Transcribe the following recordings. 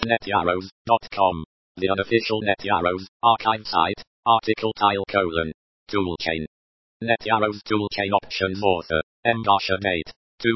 netarrows.com. The unofficial NetArrows archive site. Article tile : Toolchain. NetArrows Toolchain Options Author. M. Date.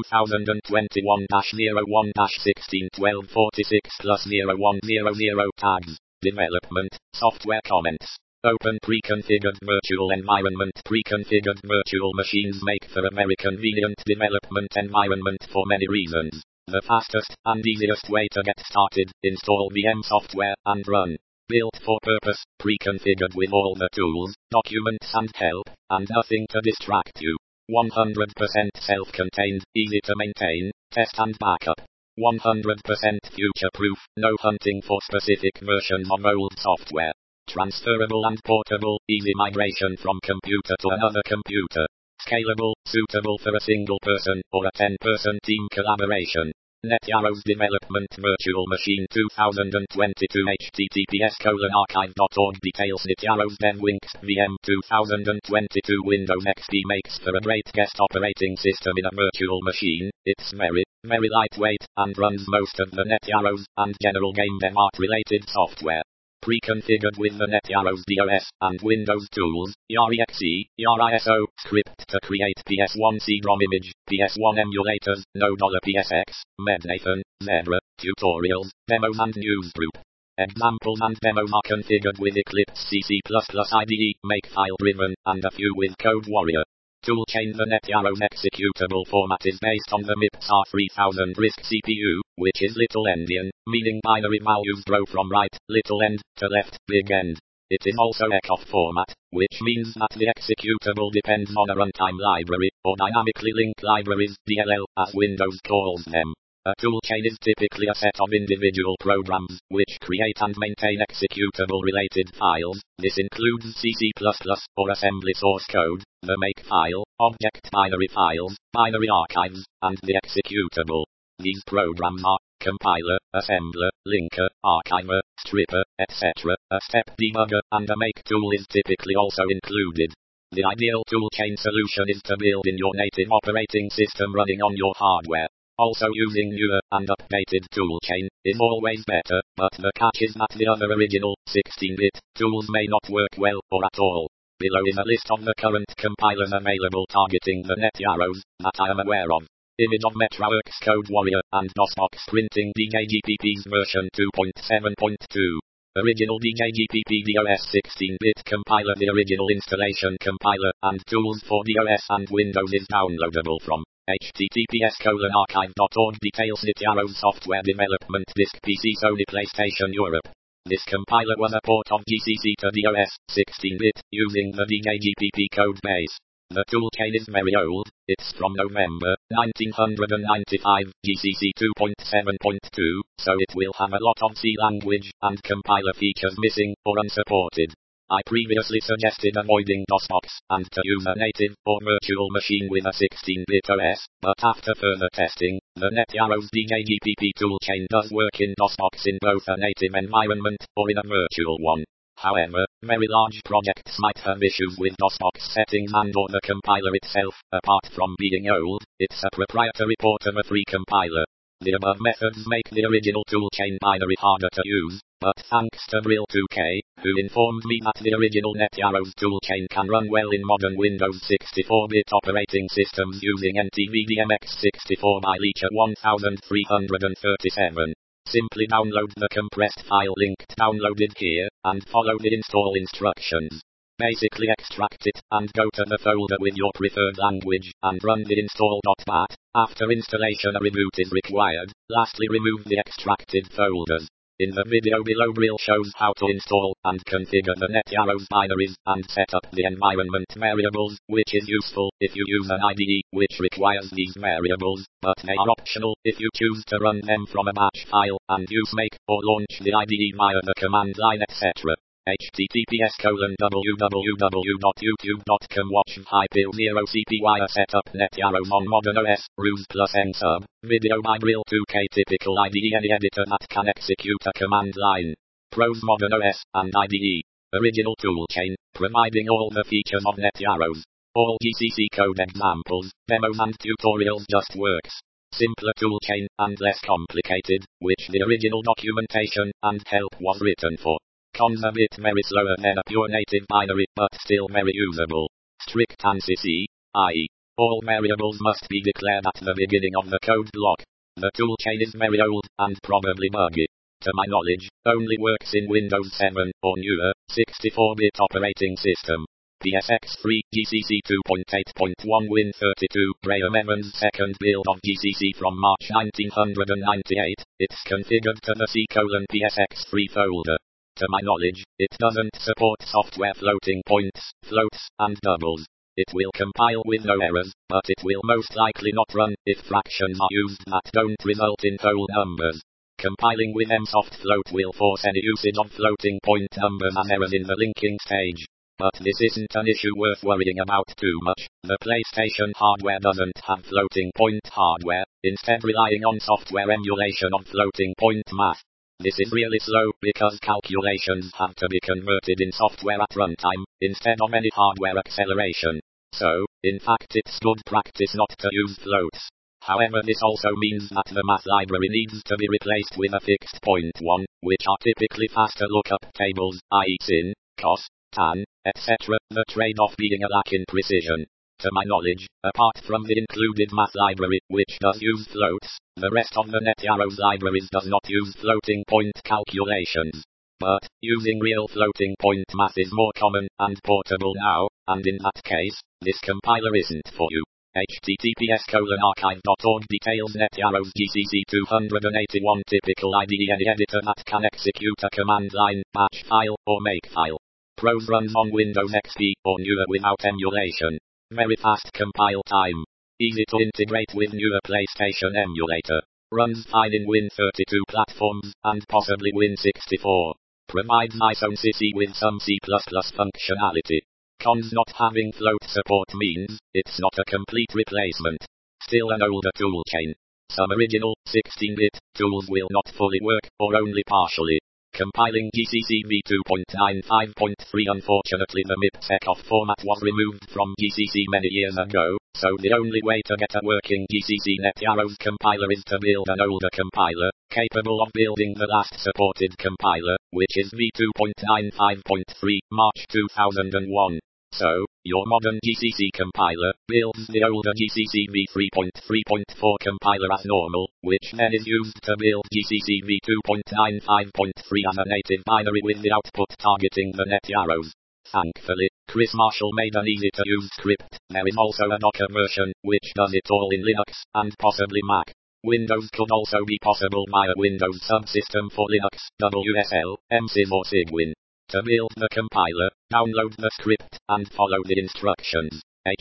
2021-01-16-12-46+0100 Tags. Development. Software comments. Open pre-configured virtual environment. Pre-configured virtual machines make for a very convenient development environment for many reasons. The fastest and easiest way to get started: install VM software and run. Built for purpose, pre-configured with all the tools, documents and help, and nothing to distract you. 100% self-contained, easy to maintain, test and backup. 100% future-proof, no hunting for specific versions of old software. Transferable and portable, easy migration from computer to another computer. Scalable, suitable for a single person or a 10-person team collaboration. NetArrows Development Virtual Machine 2022 https://archive.org Details. NetArrows DevWinx VM 2022 Windows XP makes for a great guest operating system in a virtual machine. It's very lightweight and runs most of the NetArrows and general game dev art related software. Pre-configured with the NetArrows DOS and Windows tools, YAR-exe, YAR-ISO, script to create PS1 CD-ROM image, PS1 emulators, no $PSX, Mednathan, Zebra, tutorials, demos and newsgroup. Examples and demos are configured with Eclipse, C++ IDE, Makefile driven, and a few with CodeWarrior. Toolchain. The NetArrows executable format is based on the MIPS R3000 RISC CPU, which is little endian, meaning binary values grow from right, little end, to left, big end. It is also ECOF format, which means that the executable depends on a runtime library, or dynamically linked libraries, DLL, as Windows calls them. A toolchain is typically a set of individual programs, which create and maintain executable-related files. This includes C++ or assembly source code, the makefile, object binary files, binary archives, and the executable. These programs are compiler, assembler, linker, archiver, stripper, etc. A step debugger and a make tool is typically also included. The ideal toolchain solution is to build in your native operating system running on your hardware. Also, using newer and updated toolchain is always better, but the catch is that the other original 16-bit tools may not work well or at all. Below is a list of the current compilers available targeting the NetArrows that I am aware of. Image of MetraWorks CodeWarrior and DOSBox printing DJGPP's version 2.7.2. Original DJGPP DOS 16-bit compiler. The original installation compiler and tools for DOS and Windows is downloadable from https://archive.org Details. NetArrows Software Development Disk PC Sony PlayStation Europe. This compiler was a port of GCC to DOS 16-bit using the DJGPP code base. The toolchain is very old. It's from November 1995, GCC 2.7.2, so it will have a lot of C language and compiler features missing or unsupported. I previously suggested avoiding DOSBox and to use a native or virtual machine with a 16-bit OS, but after further testing, the NetArrows DJGPP toolchain does work in DOSBox in both a native environment or in a virtual one. However, very large projects might have issues with DOSBox settings and or the compiler itself. Apart from being old, it's a proprietary port of a free compiler. The above methods make the original toolchain binary harder to use, but thanks to Brill2K, who informed me that the original NetArrows toolchain can run well in modern Windows 64-bit operating systems using NTVDMX64 by Leacher 1337. Simply download the compressed file linked downloaded here, and follow the install instructions. Basically extract it, and go to the folder with your preferred language, and run the install.bat. After installation a reboot is required. Lastly, remove the extracted folders. In the video below, Brill shows how to install and configure the NetArrows binaries and set up the environment variables, which is useful if you use an IDE which requires these variables, but they are optional if you choose to run them from a batch file and use make or launch the IDE via the command line, etc. https://www.youtube.com Watch Hypil0CPY setup NetArrows on Modern OS, Ruse plus NSUB, video by Brill2K. Typical IDE: any editor that can execute a command line. Pros: Modern OS and IDE. Original toolchain, providing all the features of NetArrows. All GCC code examples, demos and tutorials just works. simpler toolchain, and less complicated, which the original documentation and help was written for. Cons a bit very slower than a pure native binary, but still very usable. Strict ANSI, i.e., all variables must be declared at the beginning of the code block. The toolchain is very old, and probably buggy. To my knowledge, only works in Windows 7, or newer, 64-bit operating system. PSX3, GCC 2.8.1 Win32, Graham Evans' second build of GCC from March 1998, it's configured to the C:PSX3 folder. To my knowledge, it doesn't support software floating points, floats, and doubles. It will compile with no errors, but it will most likely not run if fractions are used that don't result in whole numbers. Compiling with msoftfloat will force any usage of floating point numbers and errors in the linking stage. But this isn't an issue worth worrying about too much. The PlayStation hardware doesn't have floating point hardware, instead relying on software emulation of floating point math. This is really slow because calculations have to be converted in software at runtime, instead of any hardware acceleration. So, in fact it's good practice not to use floats. However, this also means that the math library needs to be replaced with a fixed point one, which are typically faster lookup tables, i.e. sin, cos, tan, etc., the trade-off being a lack in precision. To my knowledge, apart from the included math library, which does use floats, the rest of the NetArrows libraries does not use floating point calculations. But, using real floating point math is more common and portable now, and in that case, this compiler isn't for you. https://archive.org details NetArrows GCC 281 typical IDE any editor that can execute a command line, batch file, or makefile. Pros runs on Windows XP or newer without emulation. Very fast compile time. Easy to integrate with newer PlayStation emulator. Runs fine in Win32 platforms, and possibly Win64. Provides ISONCC with some C++ functionality. Cons: not having float support means, it's not a complete replacement. Still an older toolchain. Some original, 16-bit, tools will not fully work, or only partially. Compiling GCC v2.95.3 Unfortunately the MIPSECOF format was removed from GCC many years ago, so the only way to get a working GCC NetArrows compiler is to build an older compiler, capable of building the last supported compiler, which is v2.95.3, March 2001. So, your modern GCC compiler builds the older GCC v3.3.4 compiler as normal, which then is used to build GCC v2.95.3 as a native binary with the output targeting the NetArrows. Thankfully, Chris Marshall made an easy-to-use script. There is also a Docker version, which does it all in Linux, and possibly Mac. Windows could also be possible via Windows Subsystem for Linux, WSL, MSys or Cygwin. To build the compiler, download the script, and follow the instructions.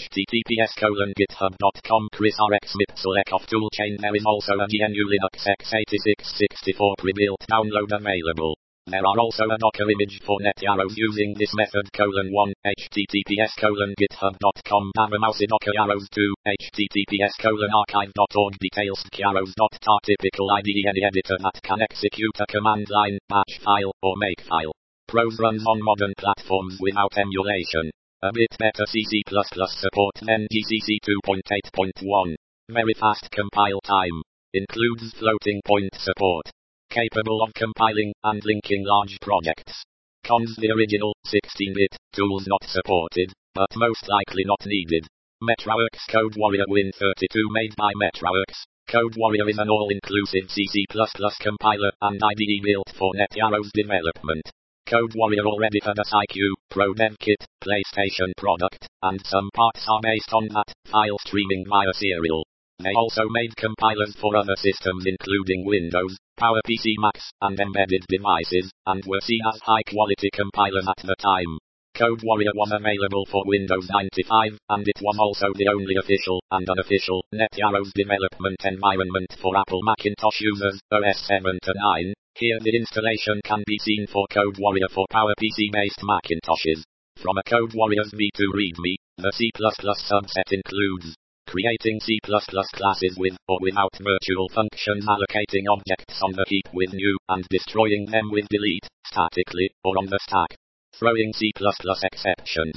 https://github.com ChrisRxMipSelecOff toolchain. There is also a GNU Linux x86-64 pre-built download available. There are also a Docker image for NetArrows using this method: :1, https://github.com /Docker-Arrows2, https://archive.org details Arrows.tar typical IDE any editor that can execute a command line, batch file, or makefile. Pros runs on modern platforms without emulation. A bit better C++ support than GCC 2.8.1. Very fast compile time. Includes floating point support. Capable of compiling and linking large projects. Cons: the original, 16-bit, tools not supported, but most likely not needed. MetraWorks CodeWarrior Win32 made by MetraWorks. CodeWarrior is an all-inclusive C++ compiler and IDE built for NetArrows development. CodeWarrior already had a CyQ, Pro Dev Kit, PlayStation product, and some parts are based on that, file streaming via Serial. They also made compilers for other systems including Windows, PowerPC Macs, and embedded devices, and were seen as high-quality compilers at the time. CodeWarrior was available for Windows 95, and it was also the only official and unofficial NetArrows development environment for Apple Macintosh users, OS 7 to 9. Here the installation can be seen for CodeWarrior for PowerPC-based Macintoshes. From a CodeWarrior's v2 README, the C++ subset includes creating C++ classes with or without virtual functions, allocating objects on the heap with new, and destroying them with delete, statically, or on the stack. Throwing C++ exceptions.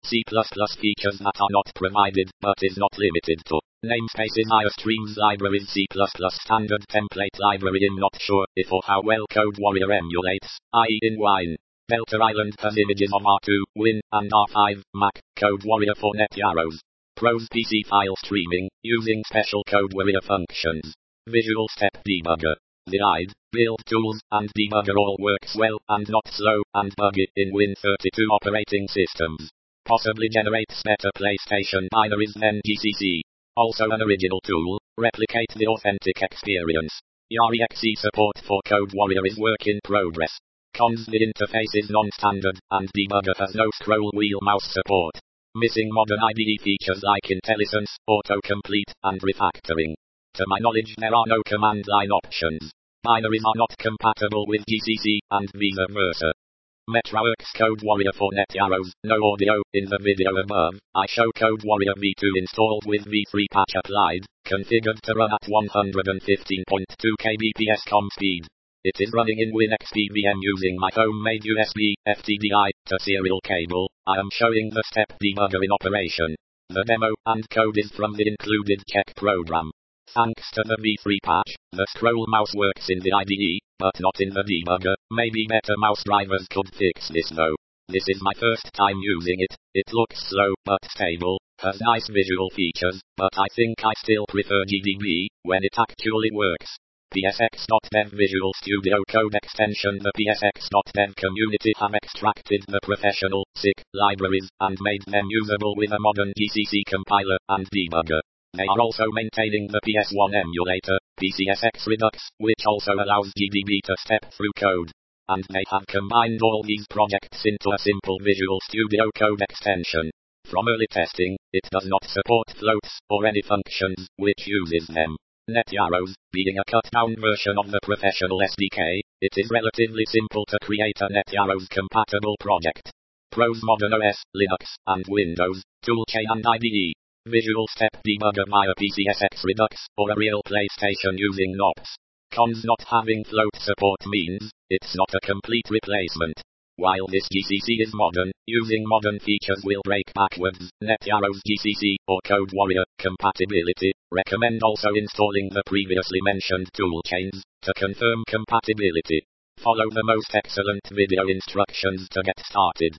C++ features that are not provided, but is not limited to. Namespaces IOStreams libraries C++ standard template library. I'm not sure if or how well CodeWarrior emulates, i.e. in Wine. Delta Island has images of R2, Win, and R5, Mac, CodeWarrior for NetArrows. Pros PC file streaming, using special CodeWarrior functions. Visual Step Debugger. The IDE, build tools, and debugger all works well, and not slow, and buggy, in Win32 operating systems. Possibly generates better PlayStation binaries than GCC. Also an original tool, replicate the authentic experience. YARI-XE support for CodeWarrior is work in progress. Cons: the interface is non-standard, and debugger has no scroll wheel mouse support. Missing modern IDE features like IntelliSense, autocomplete, and refactoring. To my knowledge there are no command line options. Binaries are not compatible with GCC, and vice versa. Metraworks CodeWarrior for NetArrows, no audio. In the video above, I show CodeWarrior v2 installed with v3 patch applied, configured to run at 115.2 kbps COM speed. It is running in WinXP VM using my homemade USB, FTDI, to serial cable. I am showing the step debugger in operation. The demo and code is from the included check program. Thanks to the v3 patch, the scroll mouse works in the IDE, but not in the debugger. Maybe better mouse drivers could fix this though. This is my first time using it. It looks slow but stable, has nice visual features, but I think I still prefer GDB when it actually works. PSX.dev Visual Studio Code extension. The PSX.dev community have extracted the professional, SICK libraries, and made them usable with a modern GCC compiler and debugger. They are also maintaining the PS1 emulator, PCSX Redux, which also allows GDB to step through code. And they have combined all these projects into a simple Visual Studio Code extension. From early testing, it does not support floats, or any functions, which uses them. NetArrows, being a cut-down version of the professional SDK, it is relatively simple to create a NetArrows compatible project. Pros: modern OS, Linux, and Windows, toolchain and IDE. Visual Step Debugger via PCSX Redux, or a real PlayStation using NOPS. Cons: not having float support means, it's not a complete replacement. While this GCC is modern, using modern features will break backwards. NetArrows GCC, or CodeWarrior, compatibility. Recommend also installing the previously mentioned toolchains, to confirm compatibility. Follow the most excellent video instructions to get started.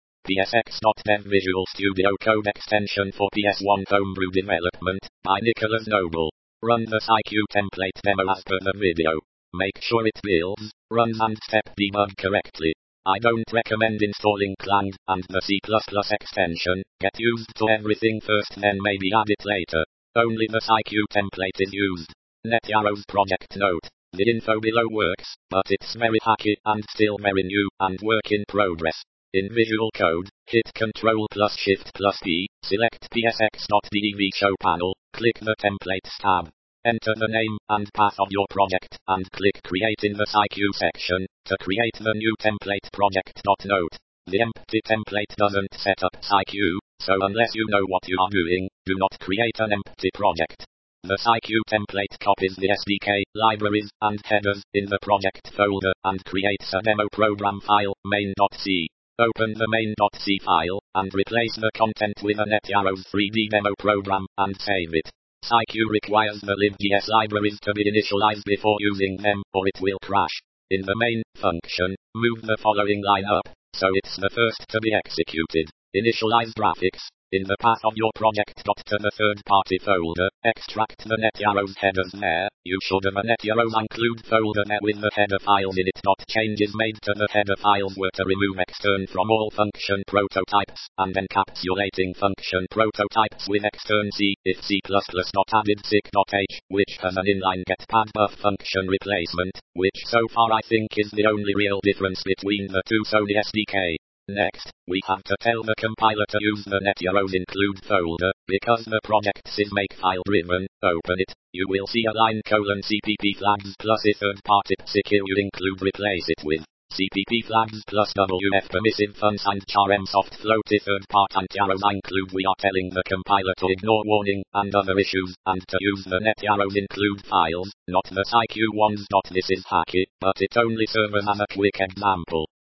PSX.dev Visual Studio Code extension for PS1 homebrew development, by Nicholas Noble. Run the SciQ template demo as per the video. Make sure it builds, runs and step debug correctly. I don't recommend installing Clang and the C++ extension. Get used to everything first, then maybe add it later. Only the SciQ template is used. NetArrows project note. The info below works, but it's very hacky and still very new and work in progress. In Visual Code, hit Ctrl plus Shift plus P, select PSX.dev show panel, click the Templates tab. Enter the name and path of your project, and click Create in the SciQ section, to create the new template project. Note: the empty template doesn't set up SciQ, so unless you know what you are doing, do not create an empty project. The SciQ template copies the SDK, libraries, and headers, in the project folder, and creates a demo program file, main.c. Open the main.c file, and replace the content with a NetArrows 3D demo program, and save it. SciQ requires the libgs libraries to be initialized before using them, or it will crash. In the main function, move the following line up, so it's the first to be executed. Initialize graphics. In the path of your project. To the third-party folder, extract the NetArrows headers there. You should have a NetArrows include folder there with the header files in it. Changes made to the header files were to remove extern from all function prototypes, and encapsulating function prototypes with extern C, if C++ not added sick.h, which has an inline getPadBuff function replacement, which so far I think is the only real difference between the two. So the SDK. Next, we have to tell the compiler to use the NetArrows include folder, because the project is makefile driven. Open it, you will see a line $CPP flags plus a third-party SciQ include. Replace it with CPP flags plus WF permissive funds and charm soft float a third-part NetArrows include. We are telling the compiler to ignore warning and other issues, and to use the NetArrows include files, not the SciQ ones. This is hacky, but it only serves as a quick example.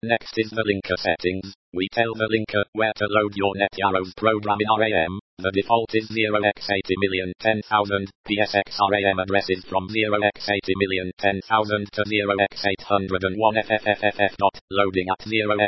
Next is the linker settings. We tell the linker where to load your NetArrows program in RAM. The default is 0x80,010,000. PSX RAM addresses from 0x80,010,000 to 0x801 FFFFF. Loading at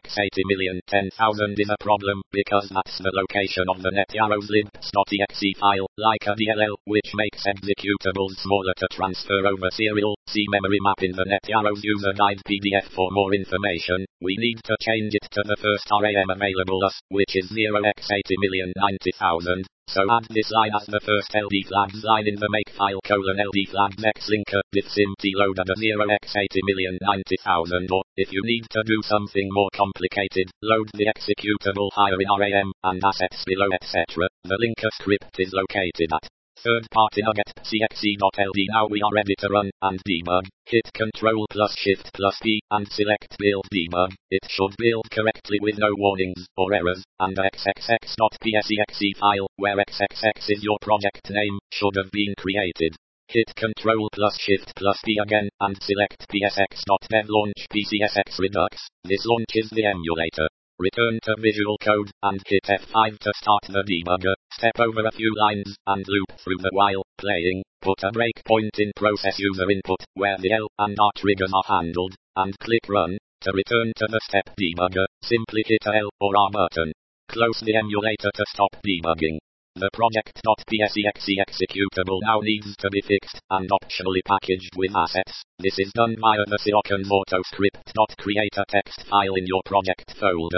0x80,010,000 is a problem because that's the location of the NetArrows libs.exe file, like a DLL, which makes executables smaller to transfer over serial. See memory map in the NetArrows user guide PDF for more information. We need to change it to the first RAM available us, which is 0x80,090,000. So add this line as the first LD flags line in the makefile :LD flags X linker diffsympt loaded at 0x80,090,000. Or, if you need to do something more complicated, load the executable higher in RAM, and assets below etc. The linker script is located at third party nugget.cxe.ld. Now we are ready to run and debug. Hit Ctrl plus Shift plus P and select Build Debug. It should build correctly with no warnings or errors, and the xxx.psexe file, where xxx is your project name, should have been created. Hit Ctrl plus Shift plus P again and select psx.dev launch PCSX Redux. This launches the emulator. Return to Visual Code, and hit F5 to start the debugger. Step over a few lines, and loop through the while playing. Put a breakpoint in process user input, where the L and R triggers are handled, and click Run. To return to the step debugger, simply hit a L or R button. Close the emulator to stop debugging. The project.psexe executable now needs to be fixed, and optionally packaged with assets. This is done via the Siocons auto script. Create a text file in your project folder,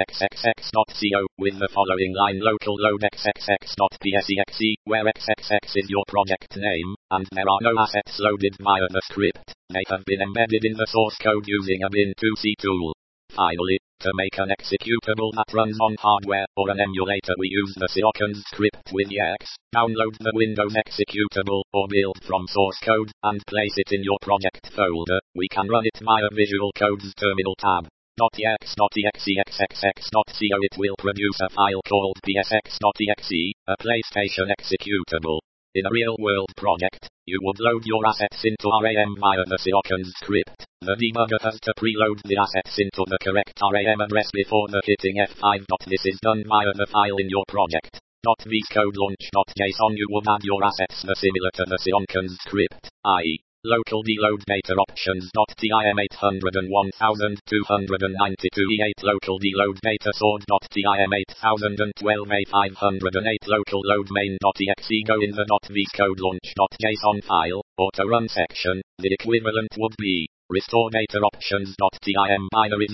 xxx.co, with the following line: local load xxx.psexe, where xxx is your project name, and there are no assets loaded via the script. They have been embedded in the source code using a bin2c tool. Finally, to make an executable that runs on hardware or an emulator, we use the Siocons script with EX. Download the Windows executable or build from source code and place it in your project folder. We can run it via Visual Code's terminal tab. .ex.exexxx.co. It will produce a file called psx.exe, a PlayStation executable. In a real-world project, you would load your assets into RAM via the Siocons script. The debugger has to preload the assets into the correct RAM address before the hitting F5. This is done via the file in your project. .vscode launch.json. You would add your assets similar to the Siocons script, i.e. local deload data options.tim 801,292 E8 local deload data sword.tim 8012 A508 local load main.exe. Go in the .vscode launch.json file, auto run section. The equivalent would be restore data options.tim binary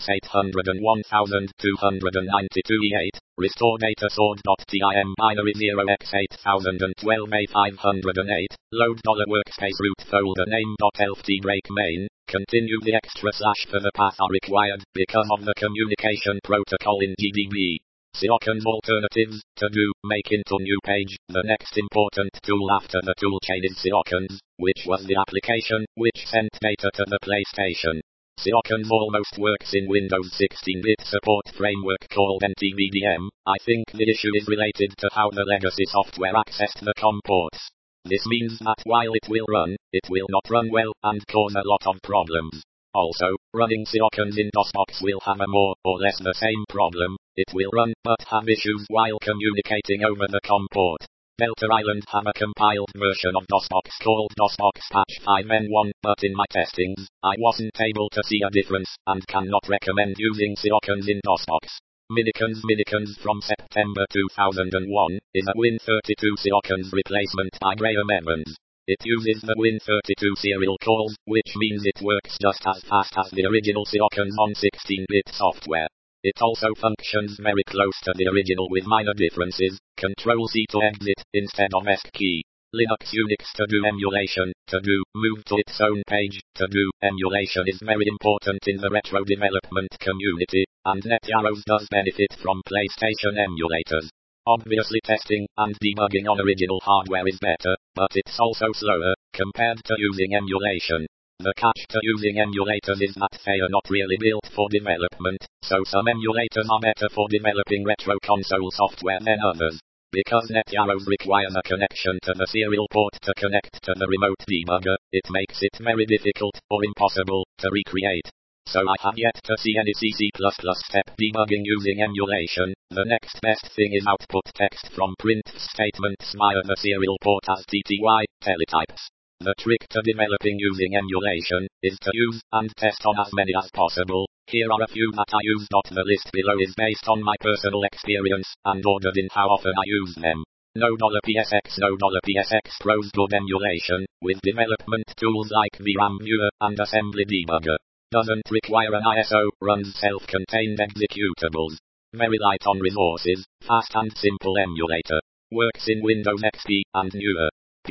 0x801,292 E8, restore data sword.tim binary 0x8012 A508, load $workspace root folder name.elft break main. Continue the extra slash for the path are required because of the communication protocol in GDB. Siocons alternatives, to do, make into new page. The next important tool after the toolchain is Siocons, which was the application which sent data to the PlayStation. Siocons almost works in Windows 16-bit support framework called NTVDM. I think the issue is related to how the legacy software accessed the COM ports. This means that while it will run, it will not run well and cause a lot of problems. Also, running Siocons in DOSBox will have a more or less the same problem. It will run, but have issues while communicating over the COM port. Delta Island have a compiled version of DOSBox called DOSBox Patch 5N1, but in my testings, I wasn't able to see a difference, and cannot recommend using Siocons in DOSBox. Minikons from September 2001, is a Win32 Siocons replacement by Graham Evans. It uses the Win32 serial calls, which means it works just as fast as the original Siocons on 16-bit software. It also functions very close to the original with minor differences. Ctrl-C to exit, instead of ESC key. Linux Unix to do emulation, to do, move to its own page, to do, emulation is very important in the retro development community, and NetArrows does benefit from PlayStation emulators. Obviously testing and debugging on original hardware is better, but it's also slower, compared to using emulation. The catch to using emulators is that they are not really built for development, so some emulators are better for developing retro console software than others. Because NetArrows requires a connection to the serial port to connect to the remote debugger, it makes it very difficult, or impossible, to recreate. so I have yet to see any C++ step debugging using emulation. The next best thing is output text from print statements via the serial port as TTY, teletypes. The trick to developing using emulation is to use and test on as many as possible. Here are a few that I use. The list below is based on my personal experience and ordered in how often I use them. $PSX $PSX Pro's good emulation, with development tools like VRAM Viewer and Assembly Debugger. Doesn't require an ISO, runs self-contained executables. Very light on resources, fast and simple emulator. Works in Windows XP and newer.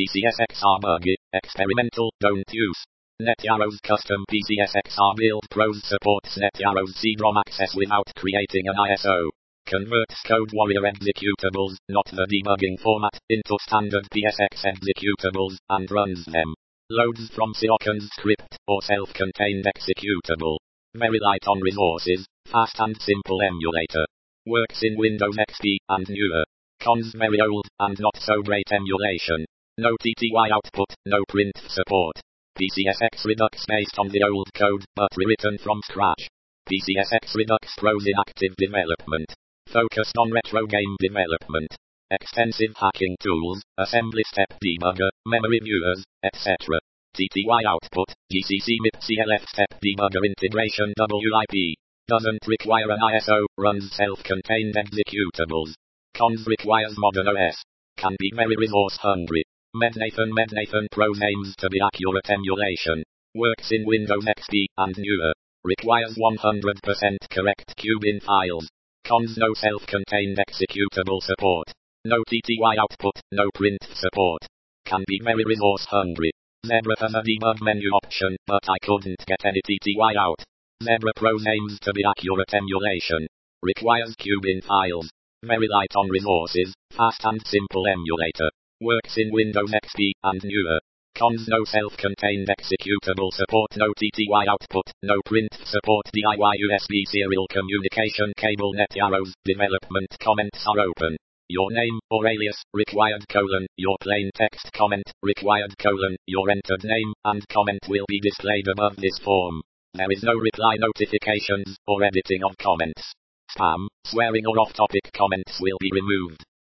PCSXR buggy, experimental, don't use. NetYarrow's custom PCSXR build pros supports NetYarrow's CD-ROM access without creating an ISO. Converts CodeWarrior executables, not the debugging format, into standard PSX executables, and runs them. Loads from Ciocon's script, or self-contained executable. Very light on resources, fast and simple emulator. Works in Windows XP and newer. Cons: very old, and not so great emulation. No TTY output, no print support. PCSX Redux based on the old code, but rewritten from scratch. PCSX Redux Pros in active development. Focused on retro game development. Extensive hacking tools, assembly step debugger, memory viewers, etc. TTY output, GCC MIP CLF step debugger integration WIP. Doesn't require an ISO, runs self-contained executables. Cons: requires modern OS. Can be very resource hungry. Mednathan Pros aims to be accurate emulation. Works in Windows XP and newer. Requires 100% correct Cubin files. Cons: no self-contained executable support. No TTY output, no print support. Can be very resource hungry. Zebra has a debug menu option, but I couldn't get any TTY out. Zebra Pros aims to be accurate emulation. Requires Cubin files. Very light on resources, fast and simple emulator. Works in Windows XP and newer. Cons: no self-contained executable support, no TTY output, no print support. DIY USB serial communication cable. NetYarrow's development comments are open. Your name, or alias, required : your plain text comment, required : your entered name, and comment will be displayed above this form. There is no reply notifications, or editing of comments. Spam, swearing or off-topic comments will be removed.